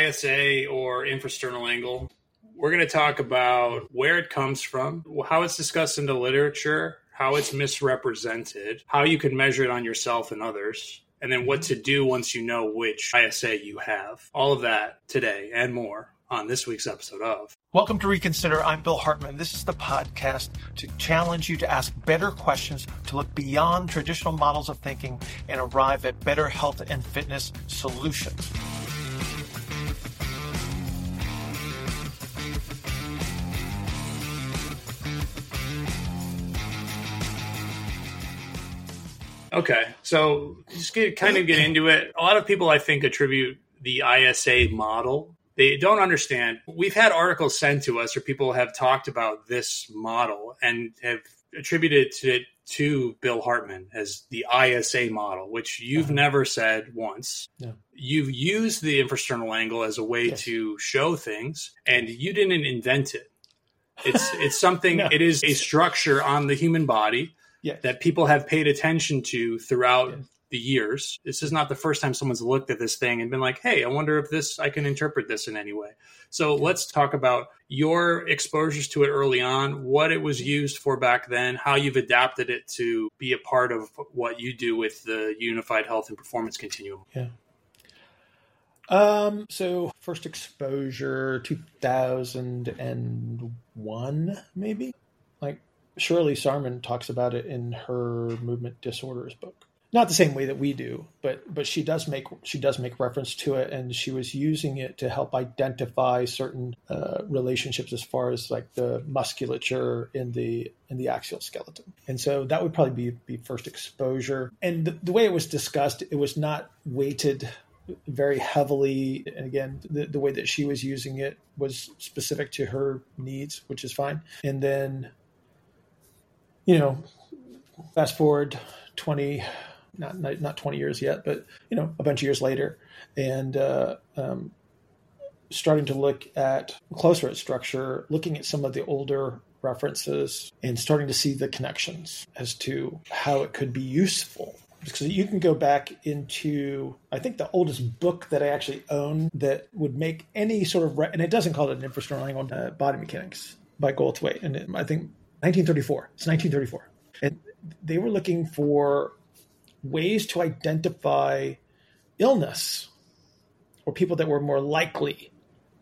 ISA or infrasternal angle. We're going to talk about where it comes from, how it's discussed in the literature, how it's misrepresented, how you can measure it on yourself and others, and then what to do once you know which ISA you have. All of that today and more on this week's episode of Welcome to Reconsider. I'm Bill Hartman. This is the podcast to challenge you to ask better questions, to look beyond traditional models of thinking and arrive at better health and fitness solutions. Okay, so just get into it. A lot of people, I think, attribute the ISA model. They don't understand. We've had articles sent to us, or people have talked about this model and have attributed it to Bill Hartman as the ISA model, which you've never said once. No. You've used the infrasternal angle as a way to show things, and you didn't invent it. It's something. No. It is a structure on the human body. Yes. That people have paid attention to throughout the years. This is not the first time someone's looked at this thing and been like, hey, I wonder if I can interpret this in any way. So let's talk about your exposures to it early on, what it was used for back then, how you've adapted it to be a part of what you do with the Unified Health and Performance Continuum. Yeah. So first exposure, 2001, maybe? Shirley Sarman talks about it in her movement disorders book. Not the same way that we do, but she does make reference to it, and she was using it to help identify certain relationships as far as like the musculature in the axial skeleton. And so that would probably be first exposure. And the way it was discussed, it was not weighted very heavily. And again, the way that she was using it was specific to her needs, which is fine. And then fast forward 20, not 20 years yet, but, a bunch of years later, and starting to look closer at structure, looking at some of the older references and starting to see the connections as to how it could be useful. Because you can go back into, I think, the oldest book that I actually own that would make any sort of, and it doesn't call it an infrasternal angle, body mechanics by Goldthwait. And I think 1934. It's 1934. And they were looking for ways to identify illness or people that were more likely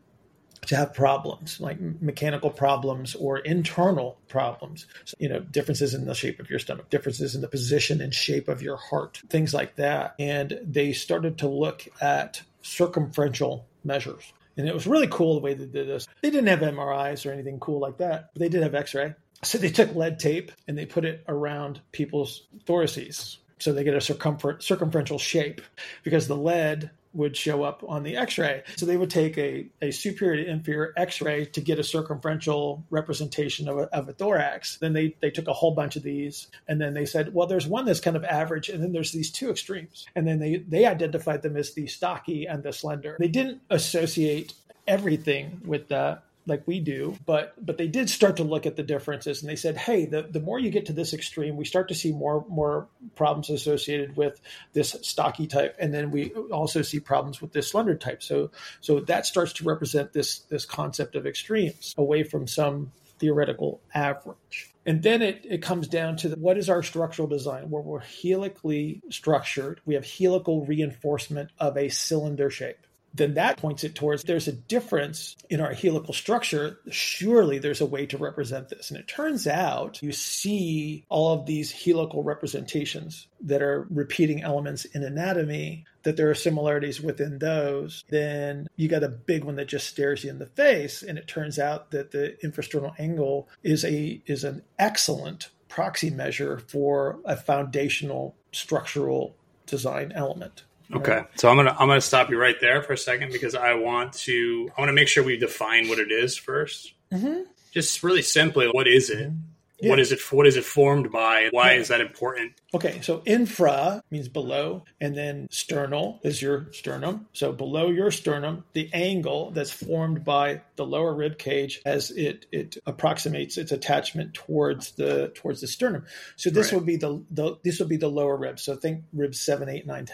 to have problems, like mechanical problems or internal problems. So, differences in the shape of your stomach, differences in the position and shape of your heart, things like that. And they started to look at circumferential measures. And it was really cool the way they did this. They didn't have MRIs or anything cool like that, but they did have X-ray. So they took lead tape and they put it around people's thoraces so they get a circumferential shape, because the lead would show up on the X-ray. So they would take a superior to inferior X-ray to get a circumferential representation of a thorax. Then they took a whole bunch of these, and then they said, well, there's one that's kind of average, and then there's these two extremes. And then they identified them as the stocky and the slender. They didn't associate everything with that like we do, but they did start to look at the differences, and they said, hey, the more you get to this extreme, we start to see more problems associated with this stocky type, and then we also see problems with this slender type. So that starts to represent this concept of extremes away from some theoretical average. And then it comes down to what is our structural design, where we're helically structured. We have helical reinforcement of a cylinder shape. Then that points it towards there's a difference in our helical structure. Surely there's a way to represent this. And it turns out you see all of these helical representations that are repeating elements in anatomy, that there are similarities within those. Then you got a big one that just stares you in the face. And it turns out that the infrasternal angle is an excellent proxy measure for a foundational structural design element. Okay. So I'm gonna stop you right there for a second, because I want to make sure we define what it is first. Mm-hmm. Just really simply, what is it? Mm-hmm. Yeah. What is it formed by? Why is that important? Okay, so infra means below, and then sternal is your sternum. So below your sternum, the angle that's formed by the lower rib cage as it approximates its attachment towards the sternum. So this would be the lower rib. So think ribs 7, 8, 9, 10.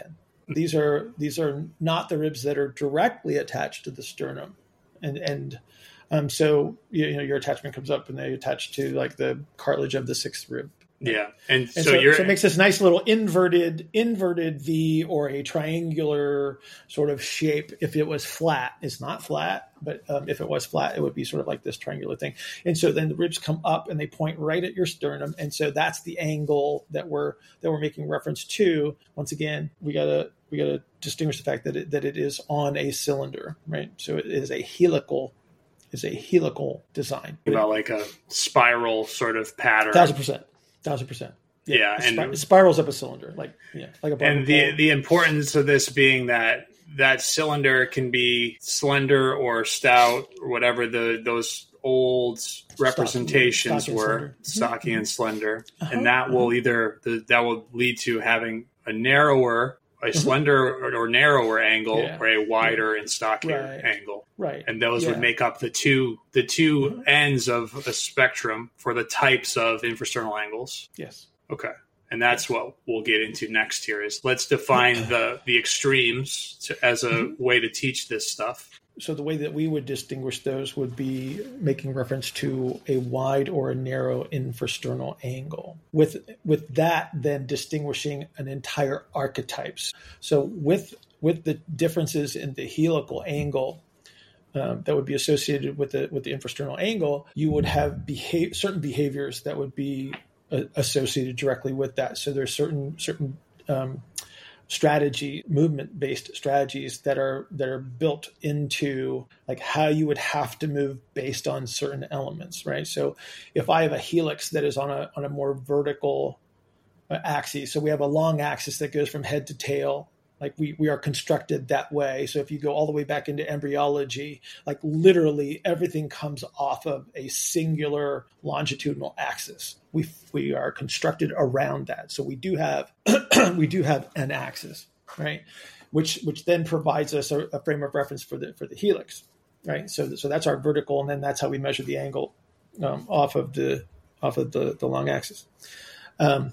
These are not the ribs that are directly attached to the sternum, and so your attachment comes up and they attach to like the cartilage of the sixth rib. Yeah, and so it makes this nice little inverted V or a triangular sort of shape. If it was flat, it's not flat, but if it was flat, it would be sort of like this triangular thing. And so then the ribs come up and they point right at your sternum, and so that's the angle that we're making reference to. Once again, we gotta distinguish the fact that it is on a cylinder, right? So it is a helical design. About like a spiral sort of pattern. 1,000%. Yeah, and it spirals up a cylinder, like a bar. And the importance of this being that cylinder can be slender or stout or whatever those old representations were, stocky and slender, and that will lead to having a slender or narrower angle, or a wider and stockier angle. Right. And those would make up the two ends of a spectrum for the types of infrasternal angles. Yes. Okay. And that's what we'll get into next here is let's define the extremes as a way to teach this stuff. So the way that we would distinguish those would be making reference to a wide or a narrow infrasternal angle. With that, then distinguishing an entire archetypes. So with the differences in the helical angle that would be associated with the infrasternal angle, you would have certain behaviors that would be associated directly with that. So there's certain movement-based strategies that are built into like how you would have to move based on certain elements, right? So if I have a helix that is on a more vertical axis, so we have a long axis that goes from head to tail, like we are constructed that way. So if you go all the way back into embryology, like literally everything comes off of a singular longitudinal axis. We are constructed around that. So we do have an axis, right? Which then provides us a frame of reference for the helix, right? So that's our vertical, and then that's how we measure the angle off of the long axis. And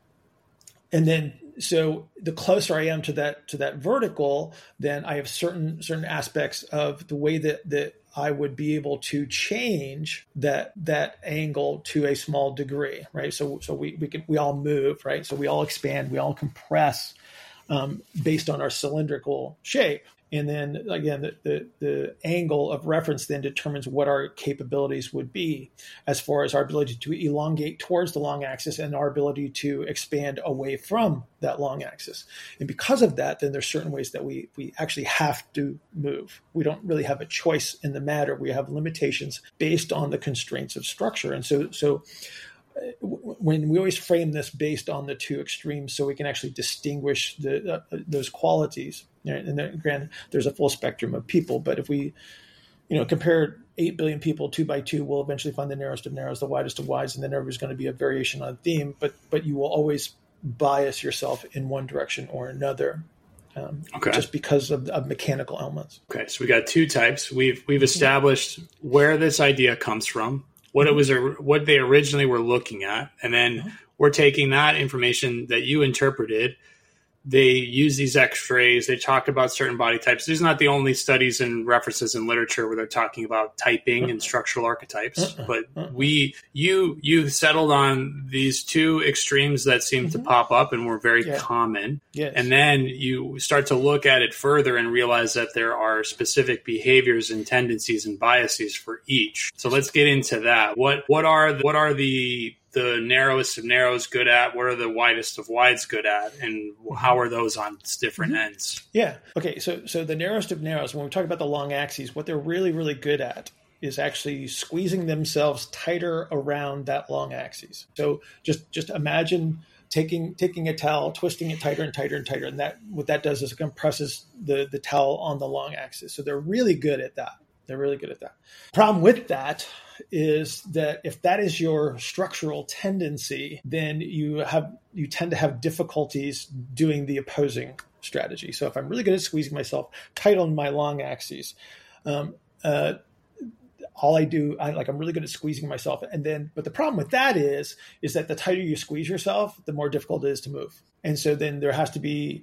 then so the closer I am to that vertical, then I have certain aspects of the way that I would be able to change that angle to a small degree, right? So we all move, right? So we all expand, we all compress based on our cylindrical shape. And then again, the angle of reference then determines what our capabilities would be as far as our ability to elongate towards the long axis and our ability to expand away from that long axis. And because of that, then there's certain ways that we actually have to move. We don't really have a choice in the matter. We have limitations based on the constraints of structure. And so when we always frame this based on the two extremes, so we can actually distinguish those qualities. And then, granted, there's a full spectrum of people, but if we, compare 8 billion people 2 by 2, we'll eventually find the narrowest of narrows, the widest of wides, and then there's going to be a variation on theme. But you will always bias yourself in one direction or another, just because of mechanical elements. Okay, so we got two types. We've established where this idea comes from, what they originally were looking at, and then we're taking that information that you interpreted. They use these X-rays. They talk about certain body types. These are not the only studies and references in literature where they're talking about typing and structural archetypes. But you settled on these two extremes that seem to pop up and were very common. Yes. And then you start to look at it further and realize that there are specific behaviors and tendencies and biases for each. So let's get into that. What are the narrowest of narrows good at? What are the widest of wides good at? And how are those on different ends? Yeah. Okay. So the narrowest of narrows, when we talk about the long axes, what they're really, really good at is actually squeezing themselves tighter around that long axis. So just imagine taking a towel, twisting it tighter and tighter and tighter. And what that does is it compresses the towel on the long axis. So they're really good at that. Problem with that is that if that is your structural tendency, then you tend to have difficulties doing the opposing strategy. So if I'm really good at squeezing myself tight on my long axes, I'm really good at squeezing myself. But the problem with that is that the tighter you squeeze yourself, the more difficult it is to move. And so then there has to be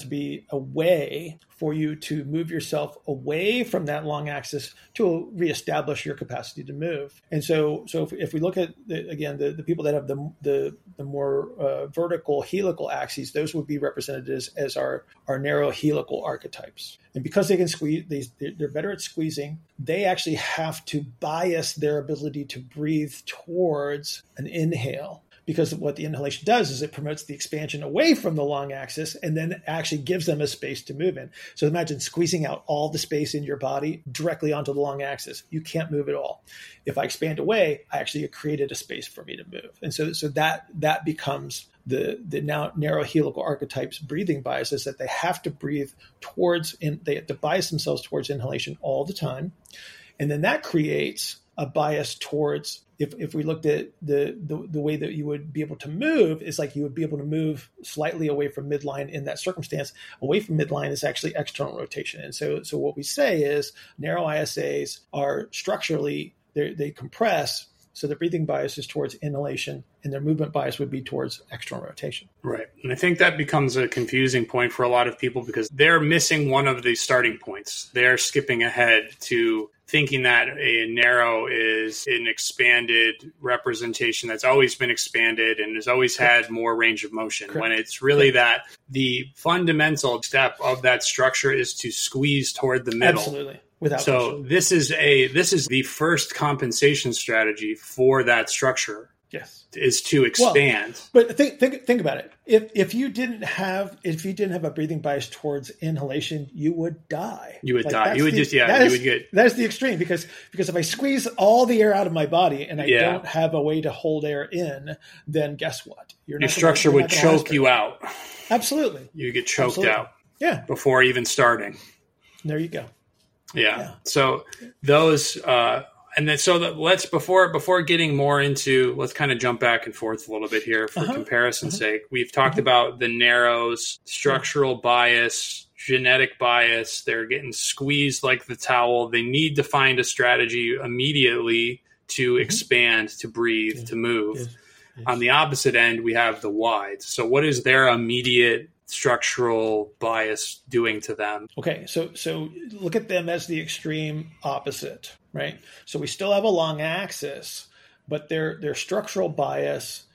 a way for you to move yourself away from that long axis to reestablish your capacity to move. And so if we look at the people that have the more vertical helical axes, those would be represented as our narrow helical archetypes. And because they can squeeze, they're better at squeezing. They actually have to bias their ability to breathe towards an inhale. Because what the inhalation does is it promotes the expansion away from the long axis and then actually gives them a space to move in. So imagine squeezing out all the space in your body directly onto the long axis. You can't move at all. If I expand away, I actually created a space for me to move. And so that becomes the now narrow helical archetypes breathing biases, that they have to breathe towards, and they have to bias themselves towards inhalation all the time. And then that creates a bias towards, if we looked at the way that you would be able to move, is like you would be able to move slightly away from midline in that circumstance. Away from midline is actually external rotation. And so what we say is narrow ISAs are structurally, they compress, so the breathing bias is towards inhalation, and their movement bias would be towards external rotation. Right. And I think that becomes a confusing point for a lot of people because they're missing one of the starting points. They're skipping ahead to thinking that a narrow is an expanded representation that's always been expanded and has always had more range of motion. Correct. When it's really that the fundamental step of that structure is to squeeze toward the middle. Absolutely. Without so question. This is the first compensation strategy for that structure. Yes, is to expand. Well, but think about it. If you didn't have a breathing bias towards inhalation, you would die. You would die. You would get. That's the extreme because if I squeeze all the air out of my body and I don't have a way to hold air in, then guess what? Your structure would choke you out. Absolutely, you get choked out. Yeah, before even starting. There you go. Yeah. So those. And then, let's before getting more into, let's kind of jump back and forth a little bit here for comparison's sake. We've talked about the narrows, structural bias, genetic bias. They're getting squeezed like the towel. They need to find a strategy immediately to expand, to breathe, to move. Yes. On the opposite end, we have the wides. So what is their immediate structural bias doing to them? Okay, so look at them as the extreme opposite, right? So we still have a long axis, but their structural bias,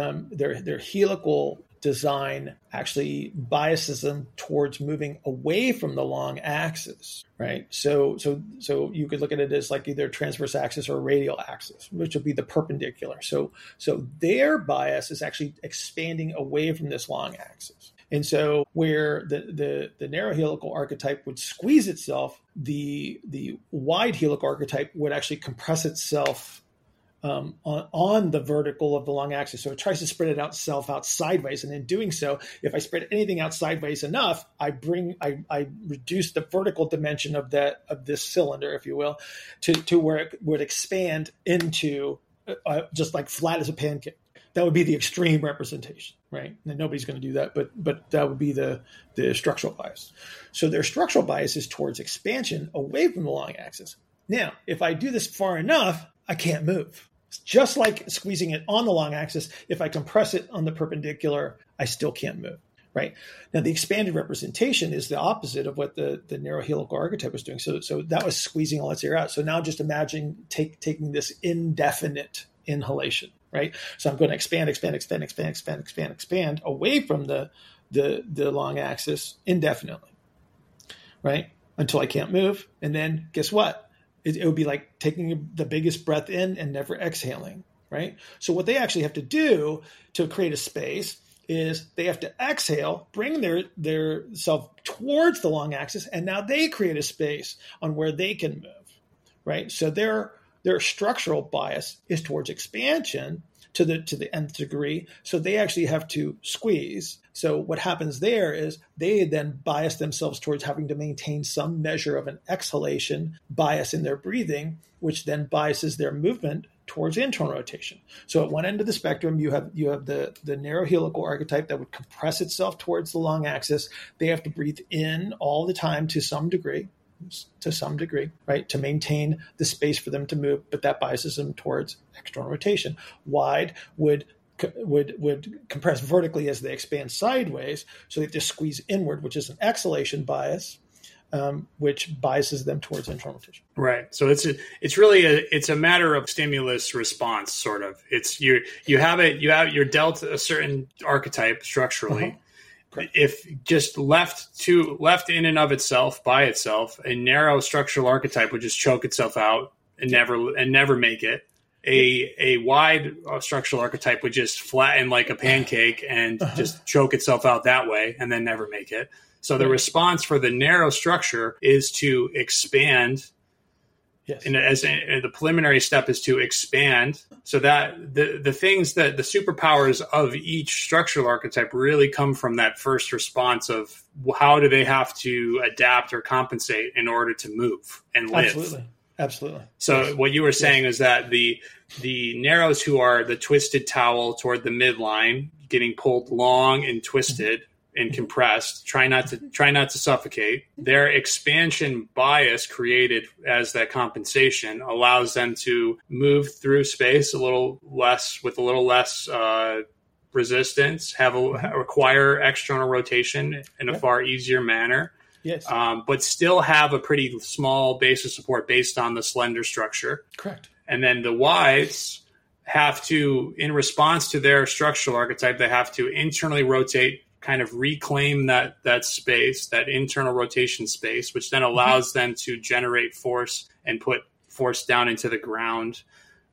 their helical design actually biases them towards moving away from the long axis, right? So you could look at it as like either transverse axis or radial axis, which would be the perpendicular. So their bias is actually expanding away from this long axis. And so where the narrow helical archetype would squeeze itself, the wide helical archetype would actually compress itself on the vertical of the long axis. So it tries to spread itself out sideways. And in doing so, if I spread anything out sideways enough, I reduce the vertical dimension of this cylinder, if you will, to where it would expand into just like flat as a pancake. That would be the extreme representation, right? And nobody's going to do that, but that would be the structural bias. So their structural bias is towards expansion away from the long axis. Now, if I do this far enough, I can't move. It's just like squeezing it on the long axis. If I compress it on the perpendicular, I still can't move, right? Now, the expanded representation is the opposite of what the narrow helical archetype was doing. So that was squeezing all its air out. So now just imagine taking this indefinite inhalation. Right, so I'm going to expand away from the long axis indefinitely, right, until I can't move. And then guess what? It would be like taking the biggest breath in and never exhaling, right? So what they actually have to do to create a space is they have to exhale, bring their self towards the long axis, and now they create a space on where they can move, right? So their structural bias is towards expansion to the nth degree. So they actually have to squeeze. So what happens there is they then bias themselves towards having to maintain some measure of an exhalation bias in their breathing, which then biases their movement towards internal rotation. So at one end of the spectrum, you have the narrow helical archetype that would compress itself towards the long axis. They have to breathe in all the time to some degree. to some degree, right? To maintain the space for them to move, but that biases them towards external rotation. Wide would compress vertically as they expand sideways, so they just squeeze inward, which is an exhalation bias, which biases them towards internal rotation. Right. So it's really a matter of stimulus response, sort of. It's you're dealt a certain archetype structurally. If just left in and of itself by itself, a narrow structural archetype would just choke itself out and never make it. A wide structural archetype would just flatten like a pancake and just choke itself out that way and then never make it. So the response for the narrow structure is to expand. Yes. And the preliminary step is to expand, so that the things that the superpowers of each structural archetype really come from that first response of how do they have to adapt or compensate in order to move and live. Absolutely. So what you were saying is that the narrows, who are the twisted towel toward the midline, getting pulled long and twisted and compressed, try not to suffocate. Their expansion bias created as that compensation allows them to move through space with a little less resistance, require external rotation in a far easier manner. Yes. But still have a pretty small base of support based on the slender structure. Correct. And then the wides have to, in response to their structural archetype, they have to internally rotate, kind of reclaim that space, that internal rotation space, which then allows them to generate force and put force down into the ground.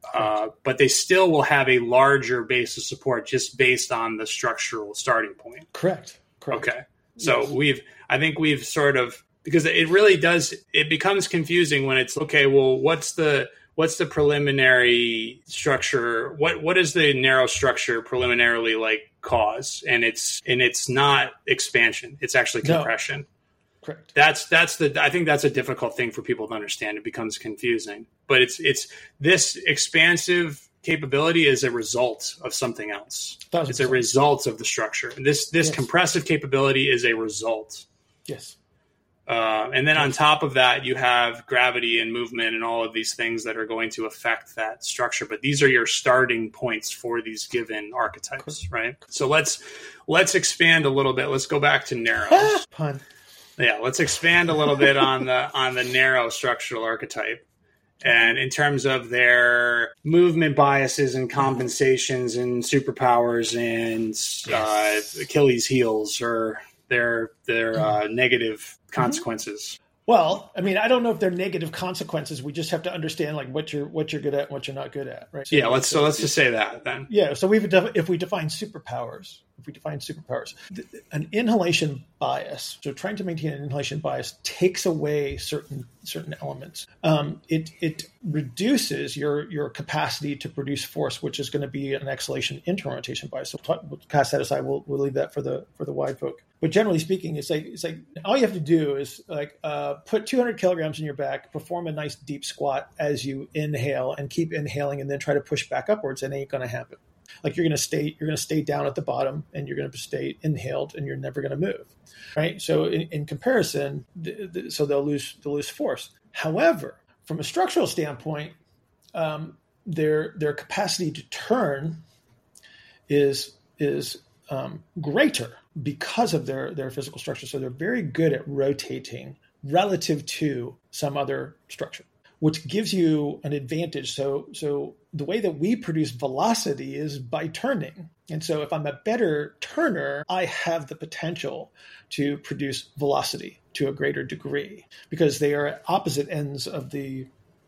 But they still will have a larger base of support just based on the structural starting point. Correct. Okay. So I think we've sort of, because it becomes confusing when it's, okay, well, what's the preliminary structure? What is the narrow structure preliminarily cause? And it's not expansion. It's actually compression. No. Correct. I think that's a difficult thing for people to understand. It becomes confusing, but it's this expansive capability is a result of something else. 1,000%. It's a result of the structure. This compressive capability is a result. Yes. And then on top of that, you have gravity and movement and all of these things that are going to affect that structure. But these are your starting points for these given archetypes, right? So let's expand a little bit. Let's go back to narrows. Pun. Yeah, let's expand a little bit on the narrow structural archetype. And in terms of their movement biases and compensations and superpowers and Achilles heels or their negative consequences. Well, I mean, I don't know if they're negative consequences. We just have to understand what you're good at and what you're not good at, right? So let's just say that then. Yeah. So if we define superpowers, an inhalation bias. So trying to maintain an inhalation bias takes away certain elements. It reduces your capacity to produce force, which is going to be an exhalation internal rotation bias. So we'll cast that aside. We'll leave that for the wide folk. But generally speaking, it's like all you have to do is put 200 kilograms in your back, perform a nice deep squat as you inhale, and keep inhaling, and then try to push back upwards. And it ain't going to happen. You're going to stay down at the bottom, and you're going to stay inhaled, and you're never going to move, right? So in comparison, so they'll lose force. However, from a structural standpoint, their capacity to turn is greater because of their physical structure. So they're very good at rotating relative to some other structure, which gives you an advantage. So the way that we produce velocity is by turning. And so if I'm a better turner, I have the potential to produce velocity to a greater degree because they are at opposite ends of the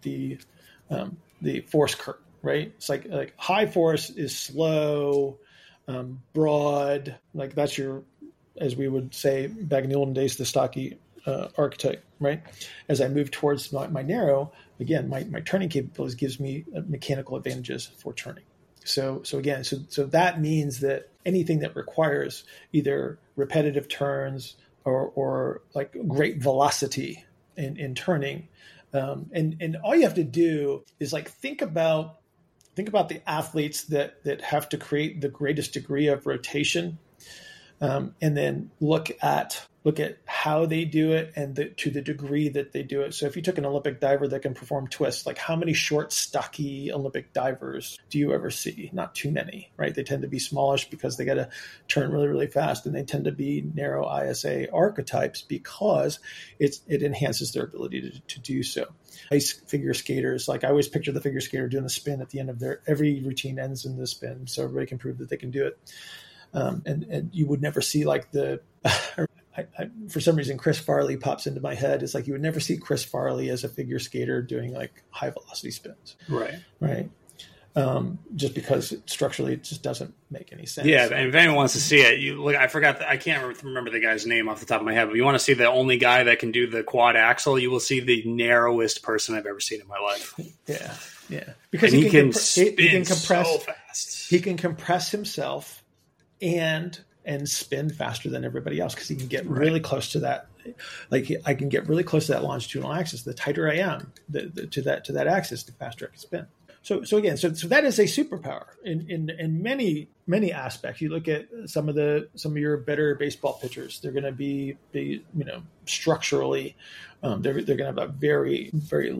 force curve, right? It's like high force is slow, broad, that's your, as we would say back in the olden days, the stocky archetype, right? As I move towards my narrow, again, my turning capabilities gives me mechanical advantages for turning. So that means that anything that requires either repetitive turns or great velocity in turning, and all you have to do is think about the athletes that have to create the greatest degree of rotation. and then look at how they do it and to the degree that they do it. So if you took an Olympic diver that can perform twists, like how many short, stocky Olympic divers do you ever see? Not too many, right? They tend to be smallish because they got to turn really, really fast, and they tend to be narrow ISA archetypes because it enhances their ability to do so. Ice figure skaters, like I always picture the figure skater doing the spin at the end of every routine ends in the spin, so everybody can prove that they can do it. And you would never see like for some reason, Chris Farley pops into my head. It's like you would never see Chris Farley as a figure skater doing like high velocity spins. Right. Just because structurally it just doesn't make any sense. Yeah, and if anyone wants to see it, you look. I forgot. I can't remember the guy's name off the top of my head. But you want to see the only guy that can do the quad axle, you will see the narrowest person I've ever seen in my life. Yeah. Because he can compress so fast. He can compress himself and spin faster than everybody else because he can get really close to that. Like I can get really close to that longitudinal axis. The tighter I am to that axis, the faster I can spin. So that is a superpower in many aspects. You look at some of your better baseball pitchers; they're going to be structurally, they're going to have a very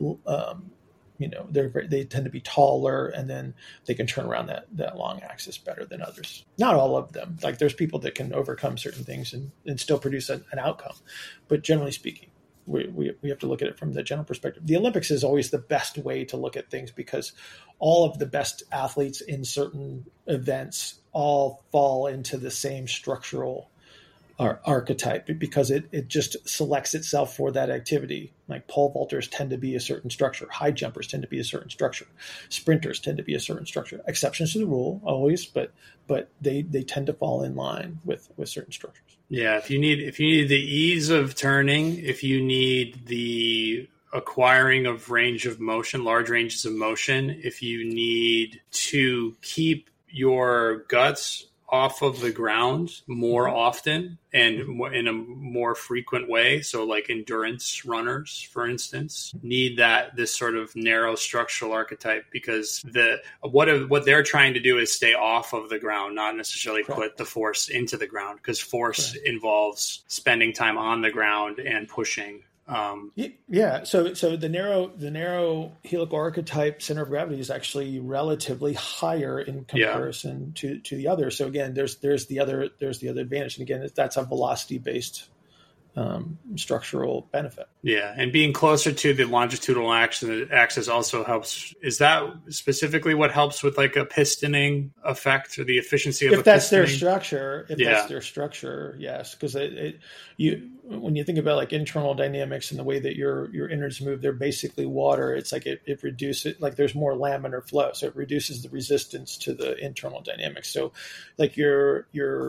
they tend to be taller, and then they can turn around that long axis better than others. Not all of them. Like there's people that can overcome certain things and still produce an outcome, but generally speaking. We have to look at it from the general perspective. The Olympics is always the best way to look at things because all of the best athletes in certain events all fall into the same structural archetype because it just selects itself for that activity. Like pole vaulters tend to be a certain structure. High jumpers tend to be a certain structure. Sprinters tend to be a certain structure. Exceptions to the rule always, but they tend to fall in line with certain structures. Yeah, if you need the ease of turning, if you need the acquiring of range of motion, large ranges of motion, if you need to keep your guts off of the ground more often and in a more frequent way. So like endurance runners, for instance, need this sort of narrow structural archetype because what they're trying to do is stay off of the ground, not necessarily put the force into the ground because force involves spending time on the ground and pushing. So the narrow helical archetype center of gravity is actually relatively higher in comparison to the others. So again, there's the other advantage, and again, that's a velocity based structural benefit. Yeah, and being closer to the longitudinal axis also helps. Is that specifically what helps with like a pistoning effect or the efficiency of if that's their structure? That's their structure, yes. Because when you think about like internal dynamics and the way that your innards move, they're basically water. It's like it reduces, like there's more laminar flow, so it reduces the resistance to the internal dynamics. So, like your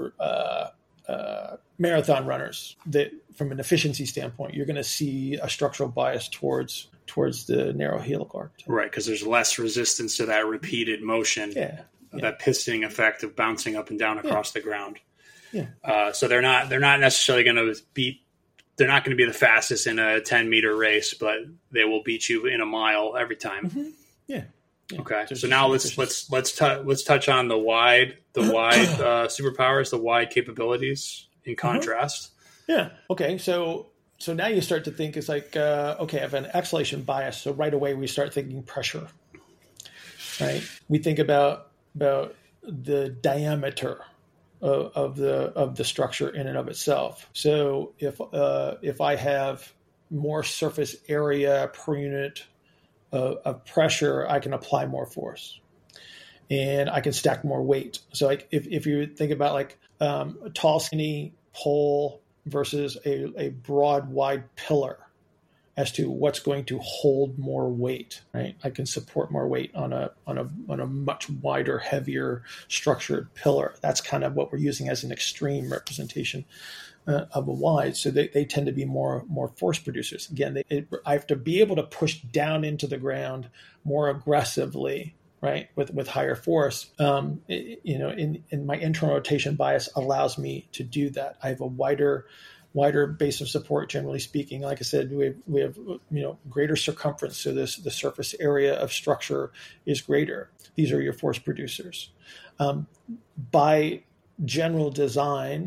marathon runners, that from an efficiency standpoint, you're going to see a structural bias towards the narrow helical archetype. Right, because there's less resistance to that repeated motion, that pistoning effect of bouncing up and down across the ground. Yeah. So they're not necessarily going to they're not going to be the fastest in a 10-meter race, but they will beat you in a mile every time. Mm-hmm. Yeah. Okay, so now let's touch on the wide superpowers, the wide capabilities in contrast. Yeah. Okay. So now you start to think it's like I have an exhalation bias. So right away we start thinking pressure. Right. We think about the diameter of the structure in and of itself. So if I have more surface area per unit of pressure, I can apply more force, and I can stack more weight. So, like if you think about like a tall, skinny pole versus a broad, wide pillar, as to what's going to hold more weight, right? I can support more weight on a much wider, heavier, structured pillar. That's kind of what we're using as an extreme representation of a wide. So they tend to be more force producers. Again, I have to be able to push down into the ground more aggressively, right? With higher force. In my internal rotation bias allows me to do that. I have a wider base of support, generally speaking. Like I said, we have greater circumference, so the surface area of structure is greater. These are your force producers. By general design,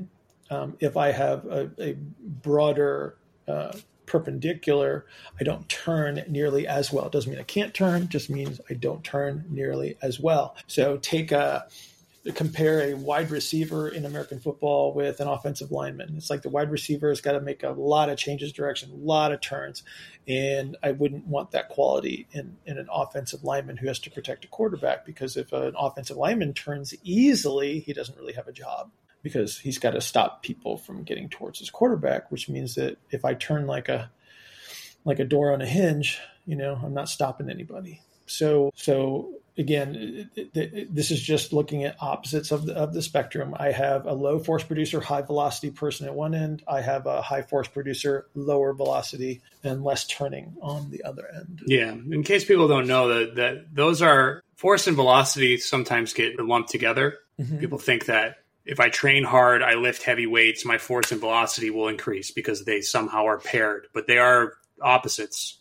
If I have a broader perpendicular, I don't turn nearly as well. It doesn't mean I can't turn, it just means I don't turn nearly as well. So compare a wide receiver in American football with an offensive lineman. It's like the wide receiver has got to make a lot of changes direction, a lot of turns. And I wouldn't want that quality in an offensive lineman who has to protect a quarterback, because if an offensive lineman turns easily, he doesn't really have a job, because he's got to stop people from getting towards his quarterback, which means that if I turn like a door on a hinge, I'm not stopping anybody. So again, this is just looking at opposites of the spectrum. I have a low force producer, high velocity person at one end. I have a high force producer, lower velocity and less turning on the other end. Yeah. In case people don't know that those are force and velocity sometimes get lumped together. Mm-hmm. People think that if I train hard, I lift heavy weights, my force and velocity will increase because they somehow are paired, but they are opposites.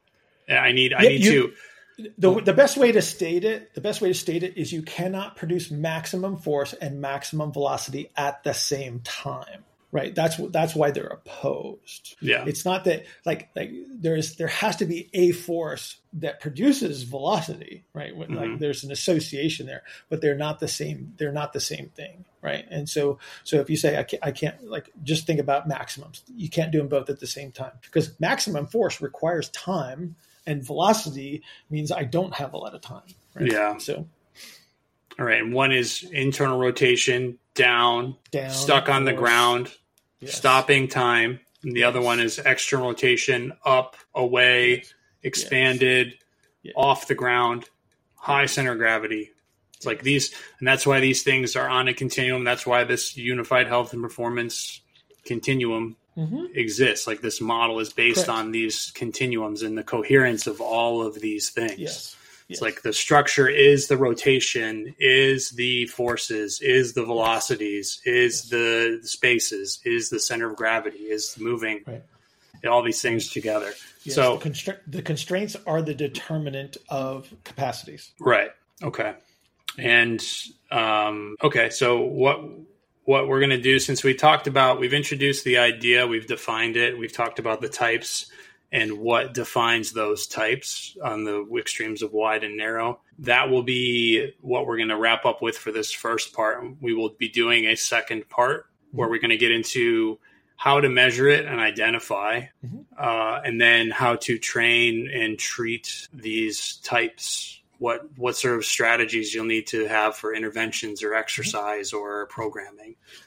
The best way to state it is you cannot produce maximum force and maximum velocity at the same time. Right. That's why they're opposed. Yeah. It's not that like there has to be a force that produces velocity, right? Mm-hmm. Like there's an association there, but they're not the same. They're not the same thing. Right. And so if you say I can't like just think about maximums, you can't do them both at the same time, because maximum force requires time and velocity means I don't have a lot of time. Right? Yeah. So. All right. And one is internal rotation, down stuck on the ground, yes. Stopping time. And the other one is external rotation, up, away, yes. Expanded, yes. Off the ground, high center of gravity. It's like these, and that's why these things are on a continuum. That's why this unified health and performance continuum exists. Like this model is based on these continuums and the coherence of all of these things. Yes. It's like the structure is the rotation, is the forces, is the velocities, is the spaces, is the center of gravity, is moving, all these things together. Yes, so the constraints are the determinant of capacities. Right. Okay. And so what we're going to do, since we've introduced the idea, we've defined it, we've talked about the types and what defines those types on the extremes of wide and narrow. That will be what we're going to wrap up with for this first part. We will be doing a second part where we're going to get into how to measure it and identify, and then how to train and treat these types. What sort of strategies you'll need to have for interventions or exercise or programming.